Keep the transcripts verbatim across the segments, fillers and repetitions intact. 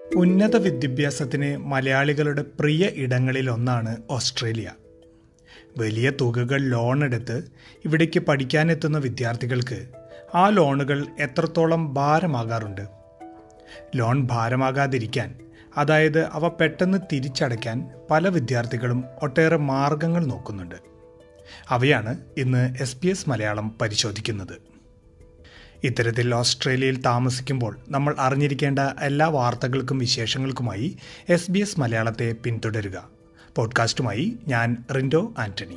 ഉന്നത വിദ്യാഭ്യാസത്തിന് മലയാളികളുടെ പ്രിയ ഇടങ്ങളിലൊന്നാണ് ഓസ്ട്രേലിയ. വലിയ തുകകൾ ലോൺ എടുത്ത് ഇവിടേക്ക് പഠിക്കാനെത്തുന്ന വിദ്യാർത്ഥികൾക്ക് ആ ലോണുകൾ എത്രത്തോളം ഭാരമാകാറുണ്ട്? ലോൺ ഭാരമാകാതിരിക്കാൻ, അതായത് അവ പെട്ടെന്ന് തിരിച്ചടയ്ക്കാൻ പല വിദ്യാർത്ഥികളും ഒട്ടേറെ മാർഗങ്ങൾ നോക്കുന്നുണ്ട്. അവയാണ് ഇന്ന് എസ് ബി എസ് മലയാളം പരിശോധിക്കുന്നത്. ഇത്തരത്തിൽ ഓസ്ട്രേലിയയിൽ താമസിക്കുമ്പോൾ നമ്മൾ അറിഞ്ഞിരിക്കേണ്ട എല്ലാ വാർത്തകൾക്കും വിശേഷങ്ങൾക്കുമായി എസ് ബി എസ് മലയാളത്തെ പിന്തുടരുക. പോഡ്കാസ്റ്റുമായി ഞാൻ റിൻഡോ ആന്റണി.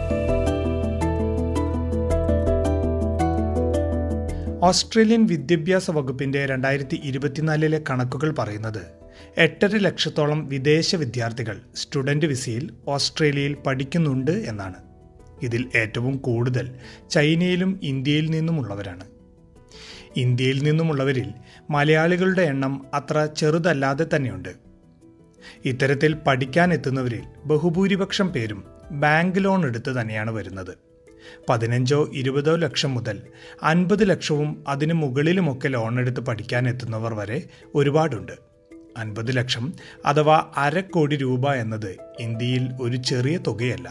ഓസ്ട്രേലിയൻ വിദ്യാഭ്യാസ വകുപ്പിൻ്റെ രണ്ടായിരത്തി ഇരുപത്തിനാലിലെ കണക്കുകൾ പറയുന്നത് എട്ടര ലക്ഷത്തോളം വിദേശ വിദ്യാർത്ഥികൾ സ്റ്റുഡൻറ് വിസയിൽ ഓസ്ട്രേലിയയിൽ പഠിക്കുന്നുണ്ട് എന്നാണ്. ഇതിൽ ഏറ്റവും കൂടുതൽ ചൈനയിലും ഇന്ത്യയിൽ നിന്നുമുള്ളവരാണ്. ഇന്ത്യയിൽ നിന്നുമുള്ളവരിൽ മലയാളികളുടെ എണ്ണം അത്ര ചെറുതല്ലാതെ തന്നെയുണ്ട്. ഇത്തരത്തിൽ പഠിക്കാനെത്തുന്നവരിൽ ബഹുഭൂരിപക്ഷം പേരും ബാങ്ക് ലോൺ എടുത്ത് തന്നെയാണ് വരുന്നത്. പതിനഞ്ചോ ഇരുപതോ ലക്ഷം മുതൽ അൻപത് ലക്ഷവും അതിനു മുകളിലുമൊക്കെ ലോൺ എടുത്ത് പഠിക്കാനെത്തുന്നവർ വരെ ഒരുപാടുണ്ട്. അൻപത് ലക്ഷം അഥവാ അരക്കോടി രൂപ എന്നത് ഇന്ത്യയിൽ ഒരു ചെറിയ തുകയല്ല.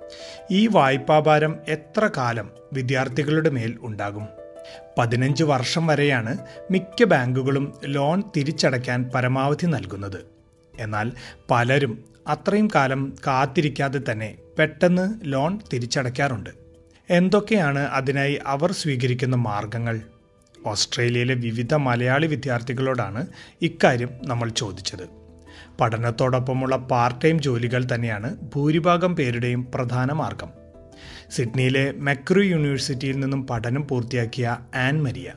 ഈ വായ്പാഭാരം എത്ര കാലം വിദ്യാർത്ഥികളുടെ മേൽ ഉണ്ടാകും? പതിനഞ്ച് വർഷം വരെയാണ് മിക്ക ബാങ്കുകളും ലോൺ തിരിച്ചടയ്ക്കാൻ പരമാവധി നൽകുന്നത്. എന്നാൽ പലരും അത്രയും കാലം കാത്തിരിക്കാതെ തന്നെ പെട്ടെന്ന് ലോൺ തിരിച്ചടയ്ക്കാറുണ്ട്. എന്തൊക്കെയാണ് അതിനായി അവർ സ്വീകരിക്കുന്ന മാർഗങ്ങൾ? ഓസ്ട്രേലിയയിലെ വിവിധ മലയാളി വിദ്യാർത്ഥികളോടാണ് ഇക്കാര്യം നമ്മൾ ചോദിച്ചത്. പഠനത്തോടൊപ്പമുള്ള പാർട്ട് ടൈം ജോലികൾ തന്നെയാണ് ഭൂരിഭാഗം പേരുടെയും പ്രധാന മാർഗം. സിഡ്നിയിലെ മെക്രു യൂണിവേഴ്സിറ്റിയിൽ നിന്നും പഠനം പൂർത്തിയാക്കിയ ആൻ മരിയ.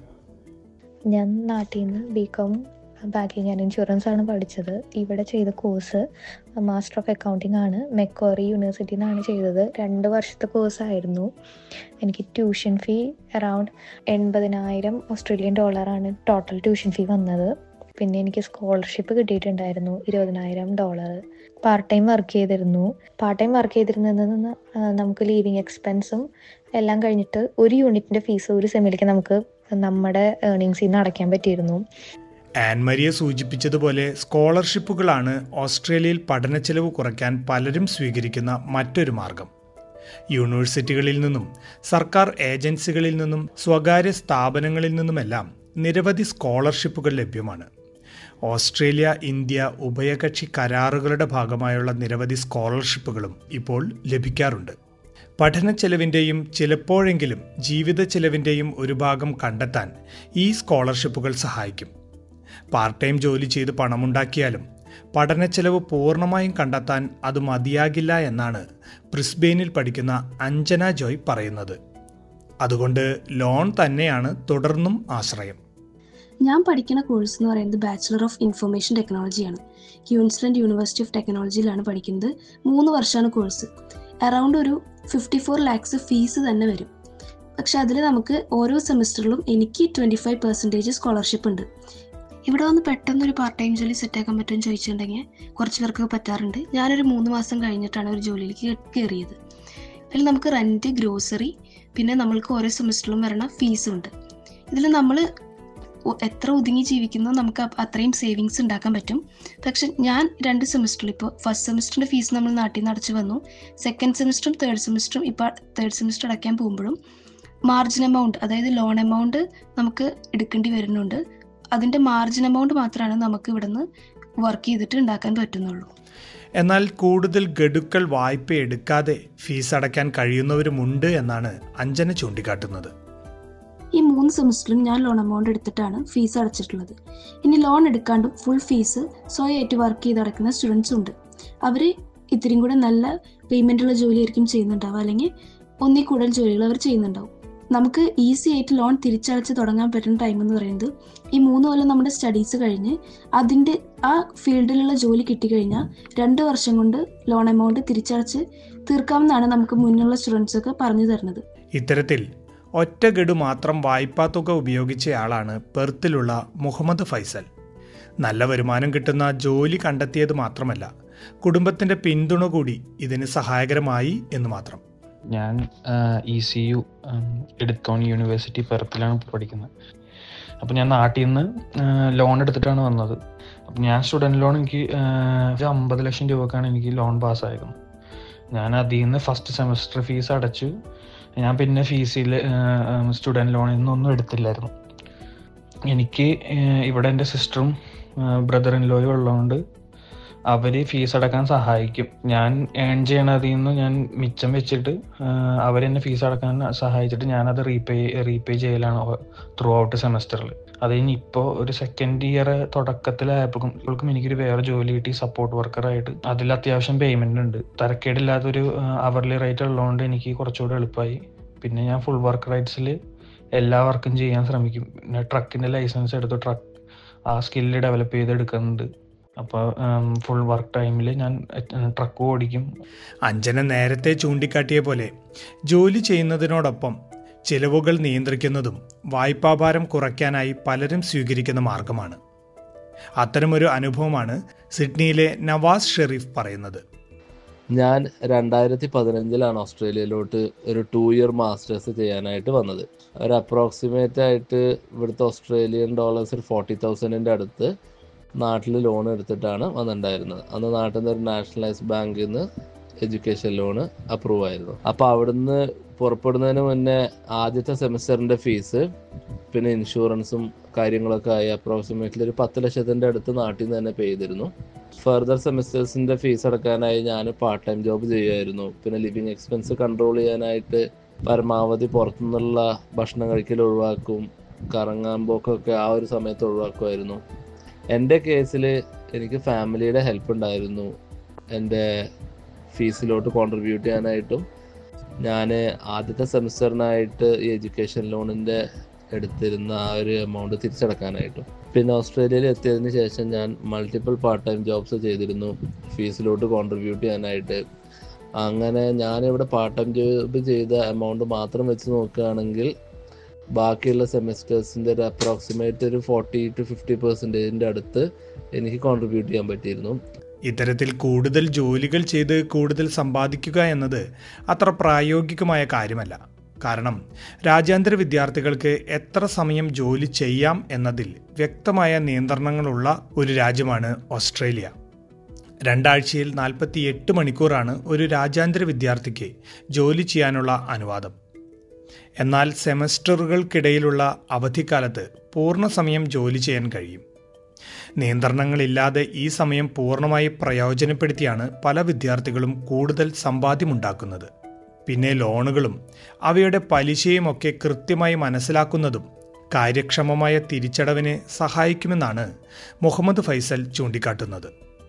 ഞാൻ നാട്ടിൽ നിന്ന് B Com banking and insurance ആണ് പഠിച്ചത്. ഇവിടെ ചെയ്ത കോഴ്സ് മാസ്റ്റർ ഓഫ് അക്കൗണ്ടിങ് ആണ്. മെക്കോറി യൂണിവേഴ്സിറ്റിയിൽ നിന്നാണ് ചെയ്തത്. രണ്ട് വർഷത്തെ കോഴ്സായിരുന്നു. എനിക്ക് ട്യൂഷൻ ഫീ അറൗണ്ട് എൺപതിനായിരം ഓസ്ട്രേലിയൻ ഡോളറാണ് ടോട്ടൽ ട്യൂഷൻ ഫീ വന്നത്. പിന്നെ എനിക്ക് സ്കോളർഷിപ്പ് കിട്ടിയിട്ടുണ്ടായിരുന്നു ഇരുപതിനായിരം ഡോളർ. പാർട്ട് ടൈം വർക്ക് ചെയ്തിരുന്നു. പാർട്ട് ടൈം വർക്ക് ചെയ്തിരുന്നതിൽ നിന്ന് നമുക്ക് ലീവിങ് എക്സ്പെൻസും എല്ലാം കഴിഞ്ഞിട്ട് ഒരു യൂണിറ്റിൻ്റെ ഫീസ് ഒരു സെമിലേക്ക് നമുക്ക് നമ്മുടെ ഏർണിങ്സിൽ നിന്ന് അടയ്ക്കാൻ പറ്റിയിരുന്നു. ആൻമരിയ സൂചിപ്പിച്ചതുപോലെ സ്കോളർഷിപ്പുകളാണ് ഓസ്ട്രേലിയയിൽ പഠനച്ചെലവ് കുറയ്ക്കാൻ പലരും സ്വീകരിക്കുന്ന മറ്റൊരു മാർഗം. യൂണിവേഴ്സിറ്റികളിൽ നിന്നും സർക്കാർ ഏജൻസികളിൽ നിന്നും സ്വകാര്യ സ്ഥാപനങ്ങളിൽ നിന്നുമെല്ലാം നിരവധി സ്കോളർഷിപ്പുകൾ ലഭ്യമാണ്. ഓസ്ട്രേലിയ ഇന്ത്യ ഉഭയകക്ഷി കരാറുകളുടെ ഭാഗമായുള്ള നിരവധി സ്കോളർഷിപ്പുകളും ഇപ്പോൾ ലഭിക്കാറുണ്ട്. പഠന ചെലവിൻ്റെയും ചിലപ്പോഴെങ്കിലും ജീവിത ചെലവിൻ്റെയും ഒരു ഭാഗം കണ്ടെത്താൻ ഈ സ്കോളർഷിപ്പുകൾ സഹായിക്കും. പാർട്ട് ടൈം ജോലി ചെയ്ത് പണമുണ്ടാക്കിയാലും പഠന ചെലവ് പൂർണ്ണമായും കണ്ടെത്താൻ അത് മതിയാകില്ല എന്നാണ് ബ്രിസ്ബെയിനിൽ പഠിക്കുന്ന അഞ്ജന ജോയ് പറയുന്നത്. അതുകൊണ്ട് ലോൺ തന്നെയാണ് തുടർന്നും ആശ്രയം. ഞാൻ പഠിക്കുന്ന കോഴ്സ് എന്ന് പറയുന്നത് ബാച്ചിലർ ഓഫ് ഇൻഫർമേഷൻ ടെക്നോളജിയാണ്. ക്യൂൻസ്ലൻഡ് യൂണിവേഴ്സിറ്റി ഓഫ് ടെക്നോളജിയിലാണ് പഠിക്കുന്നത്. മൂന്ന് വർഷമാണ് കോഴ്സ്. അറൗണ്ട് ഒരു ഫിഫ്റ്റി ഫോർ ലാക്സ് ഫീസ് തന്നെ വരും. പക്ഷെ അതിൽ നമുക്ക് ഓരോ സെമിസ്റ്ററിലും എനിക്ക് ട്വൻറ്റി ഫൈവ് പെർസെൻറ്റേജ് സ്കോളർഷിപ്പ് ഉണ്ട്. ഇവിടെ വന്ന് പെട്ടെന്നൊരു പാർട്ട് ടൈം ജോലി സെറ്റാക്കാൻ പറ്റുമെന്ന് ചോദിച്ചിട്ടുണ്ടെങ്കിൽ കുറച്ച് പേർക്ക് പറ്റാറുണ്ട്. ഞാനൊരു മൂന്ന് മാസം കഴിഞ്ഞിട്ടാണ് ഒരു ജോലിയിലേക്ക് കയറിയത്. അതിൽ നമുക്ക് റെൻറ്റ്, ഗ്രോസറി, പിന്നെ നമ്മൾക്ക് ഓരോ സെമിസ്റ്ററിലും വരണ ഫീസും ഉണ്ട്. ഇതിൽ നമ്മൾ എത്ര ഒതുങ്ങി ജീവിക്കുന്നോ നമുക്ക് അത്രയും സേവിങ്സ് ഉണ്ടാക്കാൻ പറ്റും. പക്ഷെ ഞാൻ രണ്ട് സെമിസ്റ്ററിൽ ഇപ്പോൾ ഫസ്റ്റ് സെമിസ്റ്ററിൻ്റെ ഫീസ് നമ്മൾ നാട്ടിൽ നിന്ന് അടച്ചു വന്നു. സെക്കൻഡ് സെമിസ്റ്ററും തേർഡ് സെമിസ്റ്ററും ഇപ്പോൾ തേർഡ് സെമിസ്റ്റർ അടയ്ക്കാൻ പോകുമ്പോഴും മാർജിൻ എമൗണ്ട്, അതായത് ലോൺ എമൗണ്ട് നമുക്ക് എടുക്കേണ്ടി വരുന്നുണ്ട്. അതിൻ്റെ മാർജിൻ എമൗണ്ട് മാത്രമാണ് നമുക്ക് ഇവിടുന്ന് വർക്ക് ചെയ്തിട്ട് ഉണ്ടാക്കാൻ പറ്റുന്നുള്ളൂ. എന്നാൽ കൂടുതൽ ഗഡുക്കൾ വായ്പ എടുക്കാതെ ഫീസ് അടയ്ക്കാൻ കഴിയുന്നവരുമുണ്ട് എന്നാണ് അഞ്ജന ചൂണ്ടിക്കാട്ടുന്നത്. ഈ മൂന്ന് സെമിസ്റ്ററിലും ഞാൻ ലോൺ എമൗണ്ട് എടുത്തിട്ടാണ് ഫീസ് അടച്ചിട്ടുള്ളത്. ഇനി ലോൺ എടുക്കാണ്ടും ഫുൾ ഫീസ് സ്വയമായിട്ട് വർക്ക് ചെയ്ത് അടയ്ക്കുന്ന സ്റ്റുഡൻസും ഉണ്ട്. അവർ ഇത്തിരിയും കൂടെ നല്ല പേയ്മെൻറ്റുള്ള ജോലിയായിരിക്കും ചെയ്യുന്നുണ്ടാവുക, അല്ലെങ്കിൽ ഒന്നിൽ കൂടുതൽ ജോലികൾ അവർ ചെയ്യുന്നുണ്ടാവും. നമുക്ക് ഈസി ആയിട്ട് ലോൺ തിരിച്ചടച്ച് തുടങ്ങാൻ പറ്റുന്ന ടൈം എന്ന് പറയുന്നത് ഈ മൂന്ന് കൊല്ലം നമ്മുടെ സ്റ്റഡീസ് കഴിഞ്ഞ് അതിൻ്റെ ആ ഫീൽഡിലുള്ള ജോലി കിട്ടിക്കഴിഞ്ഞാൽ രണ്ട് വർഷം കൊണ്ട് ലോൺ എമൗണ്ട് തിരിച്ചടച്ച് തീർക്കാമെന്നാണ് നമുക്ക് മുന്നുള്ള സ്റ്റുഡൻസൊക്കെ പറഞ്ഞു തരുന്നത്. ഇത്തരത്തിൽ ഒറ്റ ഗഡു മാത്രം വായ്പാ തുക ഉപയോഗിച്ചയാളാണ് പെർത്തിലുള്ള മുഹമ്മദ് ഫൈസൽ. നല്ല വരുമാനം കിട്ടുന്ന ജോലി കണ്ടെത്തിയത് മാത്രമല്ല, കുടുംബത്തിൻ്റെ പിന്തുണ കൂടി ഇതിന് സഹായകരമായി എന്ന് മാത്രം. ഞാൻ E C U Edith Cowan university പെർത്തിലാണ് പഠിക്കുന്നത്. അപ്പോൾ ഞാൻ നാട്ടിൽ നിന്ന് ലോൺ എടുത്തിട്ടാണ് വന്നത്. അപ്പം ഞാൻ സ്റ്റുഡൻറ്റ് ലോൺ എനിക്ക് ഒരു അമ്പത് ലക്ഷം രൂപക്കാണ് എനിക്ക് ലോൺ പാസ്സായത്. ഞാൻ അതിൽ നിന്ന് ഫസ്റ്റ് സെമസ്റ്റർ ഫീസ് അടച്ചു. ഞാൻ പിന്നെ ഫീസിൽ സ്റ്റുഡൻറ്റ് ലോണിൽ നിന്നൊന്നും എടുത്തില്ലായിരുന്നു. എനിക്ക് ഇവിടെ എൻ്റെ സിസ്റ്ററും ബ്രദർ ഇൻ ലോയും ഉള്ളതുകൊണ്ട് അവർ ഫീസ് അടക്കാൻ സഹായിക്കും. ഞാൻ ഏൺ ചെയ്യണതിൽ നിന്ന് ഞാൻ മിച്ചം വെച്ചിട്ട് അവരെന്നെ ഫീസ് അടക്കാൻ സഹായിച്ചിട്ട് ഞാനത് റീപേ റീപേ ചെയ്യലാണ് ത്രൂ ഔട്ട് സെമസ്റ്ററിൽ. അത് കഴിഞ്ഞ് ഇപ്പോൾ ഒരു സെക്കൻഡ് ഇയർ തുടക്കത്തിലായപ്പോഴും ഇപ്പോഴും എനിക്കൊരു വേറെ ജോലി കിട്ടി സപ്പോർട്ട് വർക്കറായിട്ട്. അതിൽ അത്യാവശ്യം പേയ്മെൻ്റ് ഉണ്ട്. തരക്കേടില്ലാത്തൊരു അവർലി റേറ്റ് ഉള്ളതുകൊണ്ട് എനിക്ക് കുറച്ചുകൂടെ എളുപ്പമായി. പിന്നെ ഞാൻ ഫുൾ വർക്ക് റൈറ്റ്സിൽ എല്ലാ വർക്കും ചെയ്യാൻ ശ്രമിക്കും. പിന്നെ ട്രക്കിൻ്റെ ലൈസൻസ് എടുത്ത് ട്രക്ക് ആ സ്കില്ല് ഡെവലപ്പ് ചെയ്തെടുക്കുന്നുണ്ട്. അപ്പോൾ ഫുൾ വർക്ക് ടൈമിൽ ഞാൻ ട്രക്ക് ഓടിക്കും. അഞ്ജന നേരത്തെ ചൂണ്ടിക്കാട്ടിയ പോലെ ജോലി ചെയ്യുന്നതിനോടൊപ്പം ചിലവുകൾ നിയന്ത്രിക്കുന്നതും വായ്പാഭാരം കുറയ്ക്കാനായി പലരും സ്വീകരിക്കുന്ന മാർഗമാണ്. അത്തരമൊരു അനുഭവമാണ് സിഡ്നിയിലെ നവാസ് ഷെരീഫ് പറയുന്നത്. ഞാൻ രണ്ടായിരത്തി പതിനഞ്ചിലാണ് ഓസ്ട്രേലിയയിലോട്ട് ഒരു ടു ഇയർ മാസ്റ്റേഴ്സ് ചെയ്യാനായിട്ട് വന്നത്. ഒരു അപ്രോക്സിമേറ്റ് ആയിട്ട് ഇവിടുത്തെ ഓസ്ട്രേലിയൻ ഡോളേഴ്സ് ഒരു ഫോർട്ടി തൗസൻഡിൻ്റെ അടുത്ത് നാട്ടിൽ ലോൺ എടുത്തിട്ടാണ് വന്നിട്ടുണ്ടായിരുന്നത്. അന്ന് നാട്ടിൽ നിന്ന് ഒരു നാഷണലൈസ്ഡ് ബാങ്കിൽ നിന്ന് എഡ്യൂക്കേഷൻ ലോണ് അപ്രൂവ് ആയിരുന്നു. അപ്പോൾ അവിടുന്ന് പുറപ്പെടുന്നതിന് മുന്നേ ആദ്യത്തെ സെമിസ്റ്ററിൻ്റെ ഫീസ് പിന്നെ ഇൻഷുറൻസും കാര്യങ്ങളൊക്കെ ആയി അപ്രോക്സിമേറ്റ്ലി ഒരു പത്ത് ലക്ഷത്തിൻ്റെ അടുത്ത് നാട്ടിൽ നിന്ന് തന്നെ പേ ചെയ്തിരുന്നു. ഫർദർ സെമിസ്റ്റേഴ്സിൻ്റെ ഫീസ് അടക്കാനായി ഞാൻ പാർട്ട് ടൈം ജോബ് ചെയ്യുമായിരുന്നു. പിന്നെ ലിവിങ് എക്സ്പെൻസ് കൺട്രോൾ ചെയ്യാനായിട്ട് പരമാവധി പുറത്തുനിന്നുള്ള ഭക്ഷണം കഴിക്കൽ ഒഴിവാക്കും. കറങ്ങാൻ പോക്കൊക്കെ ആ ഒരു സമയത്ത് ഒഴിവാക്കുമായിരുന്നു. എൻ്റെ കേസിൽ എനിക്ക് ഫാമിലിയുടെ ഹെൽപ്പ് ഉണ്ടായിരുന്നു. എൻ്റെ ഫീസിലോട്ട് കോൺട്രിബ്യൂട്ട് ചെയ്യാനായിട്ടും ഞാൻ ആദ്യത്തെ സെമിസ്റ്ററിനായിട്ട് ഈ എഡ്യൂക്കേഷൻ ലോണിൻ്റെ എടുത്തിരുന്ന ആ ഒരു എമൗണ്ട് തിരിച്ചടക്കാനായിട്ടും. പിന്നെ ഓസ്ട്രേലിയയിൽ എത്തിയതിന് ശേഷം ഞാൻ മൾട്ടിപ്പിൾ പാർട്ട് ടൈം ജോബ്സ് ചെയ്തിരുന്നു ഫീസിലോട്ട് കോൺട്രിബ്യൂട്ട് ചെയ്യാനായിട്ട്. അങ്ങനെ ഞാനിവിടെ പാർട്ട് ടൈം ജോബ് ചെയ്ത എമൗണ്ട് മാത്രം വെച്ച് നോക്കുകയാണെങ്കിൽ ബാക്കിയുള്ള സെമിസ്റ്റേഴ്സിൻ്റെ ഒരു അപ്രോക്സിമേറ്റ് ഒരു ഫോർട്ടി ടു ഫിഫ്റ്റി പെർസെൻറ്റേജിൻ്റെ അടുത്ത് എനിക്ക് കോൺട്രിബ്യൂട്ട് ചെയ്യാൻ പറ്റിയിരുന്നു. ഇത്തരത്തിൽ കൂടുതൽ ജോലികൾ ചെയ്ത് കൂടുതൽ സമ്പാദിക്കുക എന്നത് അത്ര പ്രായോഗികമായ കാര്യമല്ല. കാരണം രാജ്യാന്തര വിദ്യാർത്ഥികൾക്ക് എത്ര സമയം ജോലി ചെയ്യാം എന്നതിൽ വ്യക്തമായ നിയന്ത്രണങ്ങളുള്ള ഒരു രാജ്യമാണ് ഓസ്ട്രേലിയ. രണ്ടാഴ്ചയിൽ നാൽപ്പത്തി എട്ട് മണിക്കൂറാണ് ഒരു രാജ്യാന്തര വിദ്യാർത്ഥിക്ക് ജോലി ചെയ്യാനുള്ള അനുവാദം. എന്നാൽ സെമസ്റ്ററുകൾക്കിടയിലുള്ള അവധിക്കാലത്ത് പൂർണ്ണ സമയം ജോലി ചെയ്യാൻ കഴിയും. നിയന്ത്രണങ്ങളില്ലാതെ ഈ സമയം പൂർണ്ണമായി പ്രയോജനപ്പെടുത്തിയാണ് പല വിദ്യാർത്ഥികളും കൂടുതൽ സമ്പാദ്യമുണ്ടാക്കുന്നത്. പിന്നെ ലോണുകളും അവയുടെ പലിശയുമൊക്കെ കൃത്യമായി മനസ്സിലാക്കുന്നതും കാര്യക്ഷമമായ തിരിച്ചടവിന് സഹായിക്കുമെന്നാണ് മുഹമ്മദ് ഫൈസൽ ചൂണ്ടിക്കാട്ടുന്നത്.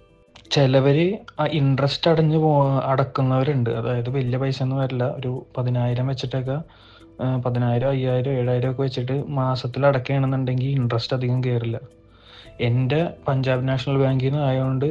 ചിലവർ ആ ഇൻട്രസ്റ്റ് അടഞ്ഞു പോ അടക്കുന്നവരുണ്ട്. അതായത് വലിയ പൈസ ഒന്നും വരില്ല, ഒരു പതിനായിരം വെച്ചിട്ടൊക്കെ പതിനായിരം അയ്യായിരം ഏഴായിരം ഒക്കെ വെച്ചിട്ട് മാസത്തിൽ അടക്കുകയാണെന്നുണ്ടെങ്കിൽ ഇൻട്രസ്റ്റ് അധികം കയറില്ല. എൻ്റെ പഞ്ചാബ് നാഷണൽ ബാങ്കിൽ നിന്ന് ആയതുകൊണ്ട്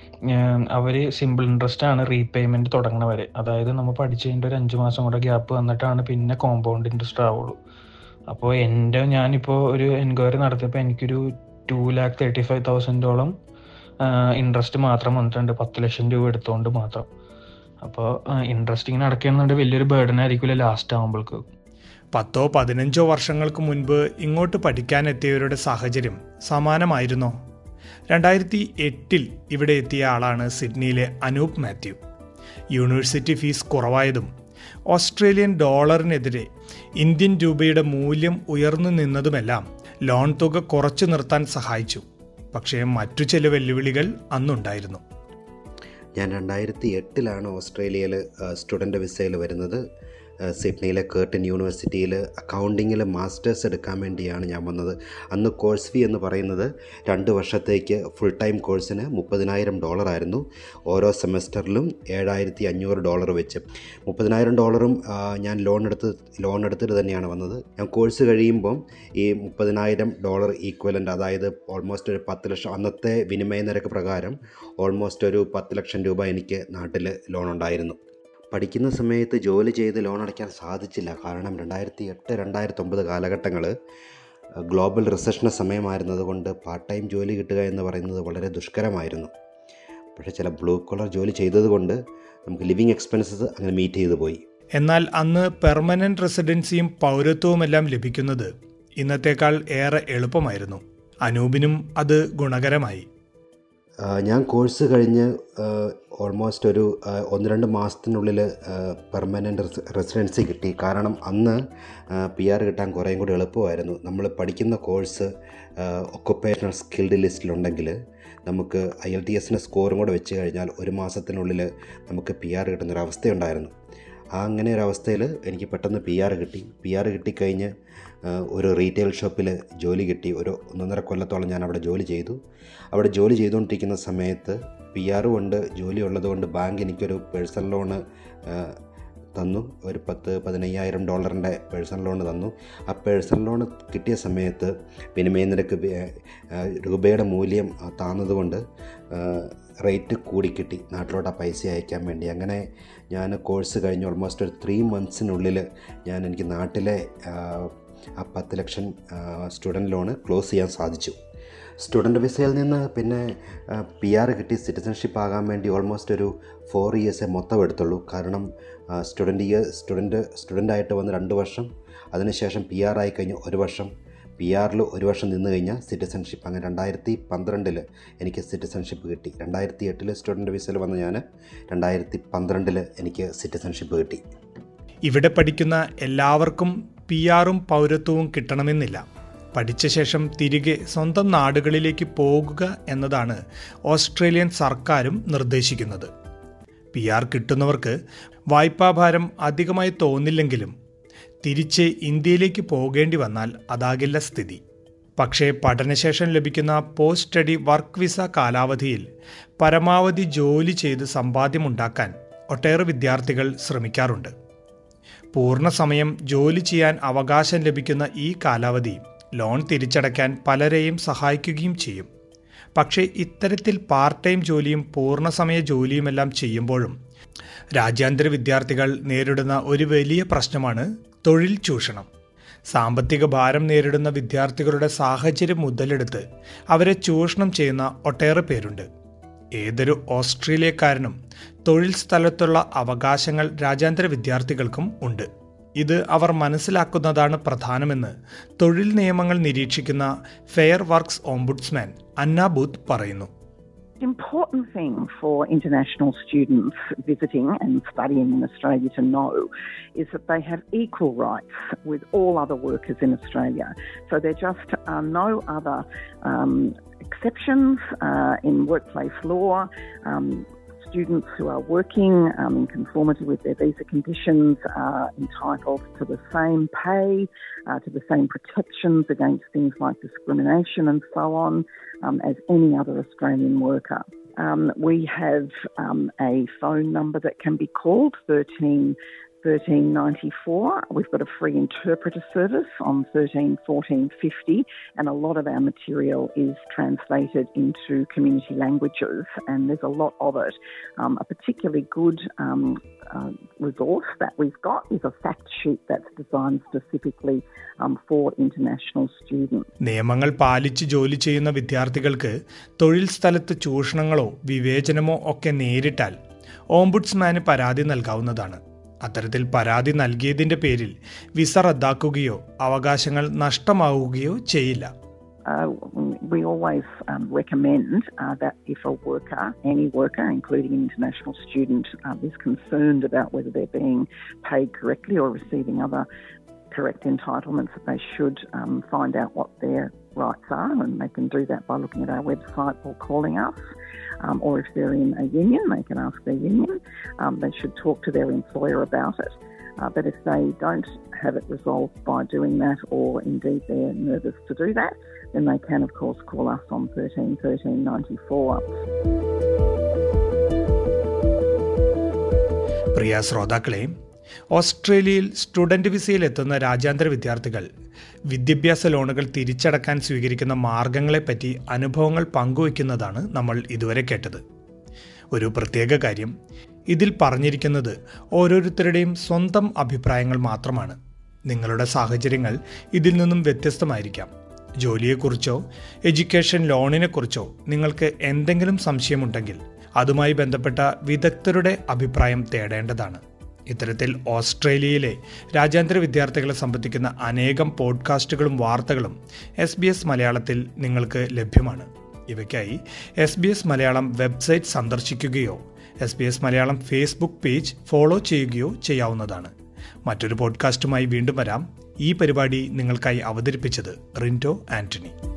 അവർ സിമ്പിൾ ഇൻട്രസ്റ്റ് ആണ് റീപേയ്മെൻറ്റ് തുടങ്ങണ വരെ. അതായത് നമ്മൾ പഠിച്ച് കഴിഞ്ഞിട്ട് ഒരു അഞ്ച് മാസം കൂടെ ഗ്യാപ്പ് വന്നിട്ടാണ് പിന്നെ കോമ്പൗണ്ട് ഇൻട്രസ്റ്റ് ആവുള്ളൂ. അപ്പോൾ എൻ്റെ ഞാനിപ്പോൾ ഒരു എൻക്വയറി നടത്തിയപ്പോൾ എനിക്കൊരു ടു ലാക്ക് തേർട്ടി ഫൈവ് തൗസൻഡോളം ഇൻട്രസ്റ്റ് മാത്രം വന്നിട്ടുണ്ട്, പത്ത് ലക്ഷം രൂപ എടുത്തുകൊണ്ട് മാത്രം. അപ്പോൾ ഇൻട്രസ്റ്റ് ഇങ്ങനെ അടയ്ക്കുന്നുണ്ട് വലിയൊരു ബേർഡൻ ആയിരിക്കില്ല ലാസ്റ്റ് ആകുമ്പോൾക്ക്. പത്തോ പതിനഞ്ചോ വർഷങ്ങൾക്ക് മുൻപ് ഇങ്ങോട്ട് പഠിക്കാനെത്തിയവരുടെ സാഹചര്യം സമാനമായിരുന്നോ? രണ്ടായിരത്തി എട്ടിൽ ഇവിടെ എത്തിയ ആളാണ് സിഡ്നിയിലെ അനൂപ് മാത്യു. യൂണിവേഴ്സിറ്റി ഫീസ് കുറവായതും ഓസ്ട്രേലിയൻ ഡോളറിനെതിരെ ഇന്ത്യൻ രൂപയുടെ മൂല്യം ഉയർന്നു നിന്നതുമെല്ലാം ലോൺ തുക കുറച്ചു നിർത്താൻ സഹായിച്ചു. പക്ഷേ മറ്റു ചില വെല്ലുവിളികൾ അന്നുണ്ടായിരുന്നു. ഞാൻ രണ്ടായിരത്തി എട്ടിലാണ് ഓസ്ട്രേലിയയിൽ സ്റ്റുഡൻ്റ് വിസയിൽ വരുന്നത്. സിഡ്നിയിലെ കേർട്ടൺ യൂണിവേഴ്സിറ്റിയിൽ അക്കൗണ്ടിങ്ങിൽ മാസ്റ്റേഴ്സ് എടുക്കാൻ വേണ്ടിയാണ് ഞാൻ വന്നത്. അന്ന് കോഴ്സ് ഫീ എന്ന് പറയുന്നത് രണ്ട് വർഷത്തേക്ക് ഫുൾ ടൈം കോഴ്സിന് മുപ്പതിനായിരം ഡോളറായിരുന്നു. ഓരോ സെമസ്റ്ററിലും ഏഴായിരത്തി അഞ്ഞൂറ് ഡോളർ വെച്ച് മുപ്പതിനായിരം ഡോളറും ഞാൻ ലോൺ എടുത്ത് ലോൺ എടുത്തിട്ട് തന്നെയാണ് വന്നത്. ഞാൻ കോഴ്സ് കഴിയുമ്പം ഈ മുപ്പതിനായിരം ഡോളർ ഈക്വലൻ്റ്, അതായത് ഓൾമോസ്റ്റ് ഒരു പത്ത് ലക്ഷം, അന്നത്തെ വിനിമയ നിരക്ക് പ്രകാരം ഓൾമോസ്റ്റ് ഒരു പത്ത് ലക്ഷം രൂപ എനിക്ക് നാട്ടിൽ ലോൺ ഉണ്ടായിരുന്നു. പഠിക്കുന്ന സമയത്ത് ജോലി ചെയ്ത് ലോൺ അടയ്ക്കാൻ സാധിച്ചില്ല. കാരണം രണ്ടായിരത്തി എട്ട് രണ്ടായിരത്തി ഒമ്പത് കാലഘട്ടങ്ങൾ ഗ്ലോബൽ റിസഷന് സമയമായിരുന്നത് കൊണ്ട് പാർട്ട് ടൈം ജോലി കിട്ടുക എന്ന് പറയുന്നത് വളരെ ദുഷ്കരമായിരുന്നു. പക്ഷേ ചില ബ്ലൂ കോളർ ജോലി ചെയ്തതുകൊണ്ട് നമുക്ക് ലിവിങ് എക്സ്പെൻസസ് അങ്ങനെ മീറ്റ് ചെയ്തു പോയി. എന്നാൽ അന്ന് പെർമനൻ്റ് റെസിഡൻസിയും പൗരത്വവുമെല്ലാം ലഭിക്കുന്നത് ഇന്നത്തേക്കാൾ ഏറെ എളുപ്പമായിരുന്നു. അനൂപിനും അത് ഗുണകരമായി. ഞാൻ കോഴ്സ് കഴിഞ്ഞ് ഓൾമോസ്റ്റ് ഒരു ഒന്ന് രണ്ട് മാസത്തിനുള്ളിൽ പെർമനൻ്റ് റെസിഡൻസി കിട്ടി. കാരണം അന്ന് പി ആർ കിട്ടാൻ കുറേയും കൂടി എളുപ്പമായിരുന്നു. നമ്മൾ പഠിക്കുന്ന കോഴ്സ് ഒക്കുപ്പേഷണൽ സ്കിൽഡ് ലിസ്റ്റിലുണ്ടെങ്കിൽ നമുക്ക് ഐ എൽ ടി എസിൻ്റെ സ്കോറും കൂടെ വെച്ച് കഴിഞ്ഞാൽ ഒരു മാസത്തിനുള്ളിൽ നമുക്ക് പി ആർ കിട്ടുന്നൊരവസ്ഥയുണ്ടായിരുന്നു. ആ അങ്ങനെ ഒരു അവസ്ഥയിൽ എനിക്ക് പെട്ടെന്ന് പി ആർ കിട്ടി. പി ആർ കിട്ടിക്കഴിഞ്ഞ് ഒരു റീറ്റെയിൽ ഷോപ്പിൽ ജോലി കിട്ടി. ഒരു ഒന്നൊന്നര കൊല്ലത്തോളം ഞാൻ അവിടെ ജോലി ചെയ്തു. അവിടെ ജോലി ചെയ്തുകൊണ്ടിരിക്കുന്ന സമയത്ത് പി ആറും ഉണ്ട്, ജോലി ഉള്ളതുകൊണ്ട് ബാങ്ക് എനിക്കൊരു പേഴ്സണൽ ലോണ് തന്നു. ഒരു പത്ത് പതിനയ്യായിരം ഡോളറിൻ്റെ പേഴ്സണൽ ലോൺ തന്നു. ആ പേഴ്സണൽ ലോൺ കിട്ടിയ സമയത്ത് വിനിമയ നിരക്ക് രൂപയുടെ മൂല്യം താന്നതുകൊണ്ട് റേറ്റ് കൂടി കിട്ടി നാട്ടിലോട്ട് ആ പൈസ അയക്കാൻ വേണ്ടി. അങ്ങനെ ഞാൻ കോഴ്സ് കഴിഞ്ഞ് ഓൾമോസ്റ്റ് ഒരു ത്രീ മന്ത്സിനുള്ളിൽ ഞാൻ എനിക്ക് നാട്ടിലെ ആ പത്ത് ലക്ഷം സ്റ്റുഡൻറ്റ് ലോണ് ക്ലോസ് ചെയ്യാൻ സാധിച്ചു. സ്റ്റുഡൻറ്റ് വിസയിൽ നിന്ന് പിന്നെ പി ആർ കിട്ടി സിറ്റിസൺഷിപ്പ് ആകാൻ വേണ്ടി ഓൾമോസ്റ്റ് ഒരു ഫോർ ഇയേഴ്സേ മൊത്തം എടുത്തുള്ളൂ. കാരണം സ്റ്റുഡൻറ്റ് ഇയർ സ്റ്റുഡൻറ്റ് സ്റ്റുഡൻ്റായിട്ട് വന്ന് രണ്ട് വർഷം, അതിനുശേഷം പി ആർ ആയി കഴിഞ്ഞ് ഒരു വർഷം, പി ആറിൽ ഒരു വർഷം നിന്ന് കഴിഞ്ഞാൽ സിറ്റിസൺഷിപ്പ്. അങ്ങനെ രണ്ടായിരത്തി പന്ത്രണ്ടിൽ എനിക്ക് സിറ്റിസൺഷിപ്പ് കിട്ടി. രണ്ടായിരത്തി എട്ടിൽ സ്റ്റുഡൻറ്റ് വിസയിൽ വന്ന് ഞാൻ രണ്ടായിരത്തി പന്ത്രണ്ടിൽ എനിക്ക് സിറ്റിസൺഷിപ്പ് കിട്ടി. ഇവിടെ പഠിക്കുന്ന എല്ലാവർക്കും പി ആറും പൗരത്വവും കിട്ടണമെന്നില്ല. പഠിച്ച ശേഷം തിരികെ സ്വന്തം നാടുകളിലേക്ക് പോകുക എന്നതാണ് ഓസ്ട്രേലിയൻ സർക്കാരും നിർദ്ദേശിക്കുന്നത്. പി ആർ കിട്ടുന്നവർക്ക് വായ്പാഭാരം അധികമായി തോന്നില്ലെങ്കിലും തിരിച്ച് ഇന്ത്യയിലേക്ക് പോകേണ്ടി വന്നാൽ അതാകില്ല സ്ഥിതി. പക്ഷേ പഠനശേഷം ലഭിക്കുന്ന പോസ്റ്റ് സ്റ്റഡി വർക്ക് വിസ കാലാവധിയിൽ പരമാവധി ജോലി ചെയ്ത് സമ്പാദ്യമുണ്ടാക്കാൻ ഒട്ടേറെ വിദ്യാർത്ഥികൾ ശ്രമിക്കാറുണ്ട്. പൂർണ്ണസമയം ജോലി ചെയ്യാൻ അവകാശം ലഭിക്കുന്ന ഈ കാലാവധി ലോൺ തിരിച്ചടയ്ക്കാൻ പലരെയും സഹായിക്കുകയും ചെയ്യും. പക്ഷേ ഇത്തരത്തിൽ പാർട്ട് ടൈം ജോലിയും പൂർണ്ണസമയ ജോലിയുമെല്ലാം ചെയ്യുമ്പോഴും രാജ്യാന്തര വിദ്യാർത്ഥികൾ നേരിടുന്ന ഒരു വലിയ പ്രശ്നമാണ് തൊഴിൽ ചൂഷണം. സാമ്പത്തിക ഭാരം നേരിടുന്ന വിദ്യാർത്ഥികളുടെ സാഹചര്യം മുതലെടുത്ത് അവരെ ചൂഷണം ചെയ്യുന്ന ഒട്ടേറെ പേരുണ്ട്. ഏതൊരു ഓസ്ട്രേലിയക്കാരനും തൊഴിൽ സ്ഥലത്തുള്ള അവകാശങ്ങൾ രാജ്യാന്തര വിദ്യാർത്ഥികൾക്കും ഉണ്ട്. ഇത് അവർ മനസ്സിലാക്കുന്നതാണ് പ്രധാനമെന്ന് തൊഴിൽ നിയമങ്ങൾ നിരീക്ഷിക്കുന്ന fair works ombudsman Anna Booth പറയുന്നു. The important thing for international students visiting and studying in Australia to know is that they have equal rights with all other workers in Australia. So there just are no other um, exceptions uh, in workplace law. Um, Students who are working um, in conformity with their visa conditions are entitled to the same pay, uh, to the same protections against things like discrimination and so on um, as any other Australian worker. Um, we have um, a phone number that can be called, thirteen thirteen ninety-four. We've got a free interpreter service on thirteen fourteen fifty, and a lot of our material is translated into community languages, and there's a lot of it. Um, a particularly good um, uh, resource that we've got is a fact sheet that's designed specifically um, for international students. നിയമങ്ങൾ പാലിച്ച് ജോലി ചെയ്യുന്ന വിദ്യാർത്ഥികൾക്ക് തൊഴിൽ സ്ഥലത്ത് ചൂഷണങ്ങളോ വിവേചനമോ ഒക്കെ നേരിട്ടാൽ ഓംബുഡ്സ്മാന് പരാതി നൽകാവുന്നതാണ്. അത്തരത്തിൽ പരാതി നൽകിയതിന്റെ പേരിൽ വിസ റദ്ദാക്കുകയോ അവകാശങ്ങൾ നഷ്ടമാവുകയോ ചെയ്യില്ല. Uh, we always um, recommend uh, that if a worker, any worker, including an international student, uh, is concerned about whether they're being paid correctly or receiving other correct entitlements, that they should um, find out what their rights are, and they can do that by looking at our website or calling us. Um, or if they're in a union, they can ask their union. Um, they should talk to their employer about it. Uh, but if they don't have it resolved by doing that, or indeed they're nervous to do that, then they can, of course, call us on thirteen thirteen ninety-four. പ്രിയ ശ്രോതാക്കളെ, ഓസ്ട്രേലിയയിൽ student വിസയിൽ എത്തുന്ന രാജ്യാന്തര വിദ്യാർത്ഥികൾ വിദ്യാഭ്യാസ ലോണുകൾ തിരിച്ചടക്കാൻ സ്വീകരിക്കുന്ന മാർഗങ്ങളെപ്പറ്റി അനുഭവങ്ങൾ പങ്കുവയ്ക്കുന്നതാണ് നമ്മൾ ഇതുവരെ കേട്ടത്. ഒരു പ്രത്യേക കാര്യം, ഇതിൽ പറഞ്ഞിരിക്കുന്നത് ഓരോരുത്തരുടെയും സ്വന്തം അഭിപ്രായങ്ങൾ മാത്രമാണ്. നിങ്ങളുടെ സാഹചര്യങ്ങൾ ഇതിൽ നിന്നും വ്യത്യസ്തമായിരിക്കാം. ജോലിയെക്കുറിച്ചോ എഡ്യൂക്കേഷൻ ലോണിനെക്കുറിച്ചോ നിങ്ങൾക്ക് എന്തെങ്കിലും സംശയമുണ്ടെങ്കിൽ അതുമായി ബന്ധപ്പെട്ട വിദഗ്ധരുടെ അഭിപ്രായം തേടേണ്ടതാണ്. ഇത്തരത്തിൽ ഓസ്ട്രേലിയയിലെ രാജ്യാന്തര വിദ്യാർത്ഥികളെ സംബന്ധിക്കുന്ന അനേകം പോഡ്കാസ്റ്റുകളും വാർത്തകളും എസ് ബി എസ് മലയാളത്തിൽ നിങ്ങൾക്ക് ലഭ്യമാണ്. ഇവയ്ക്കായി S B S Malayalam website സന്ദർശിക്കുകയോ S B S Malayalam Facebook page follow ചെയ്യുകയോ ചെയ്യാവുന്നതാണ്. മറ്റൊരു പോഡ്കാസ്റ്റുമായി വീണ്ടും വരാം. ഈ പരിപാടി നിങ്ങൾക്കായി അവതരിപ്പിച്ചത് റിൻറ്റോ ആൻ്റണി.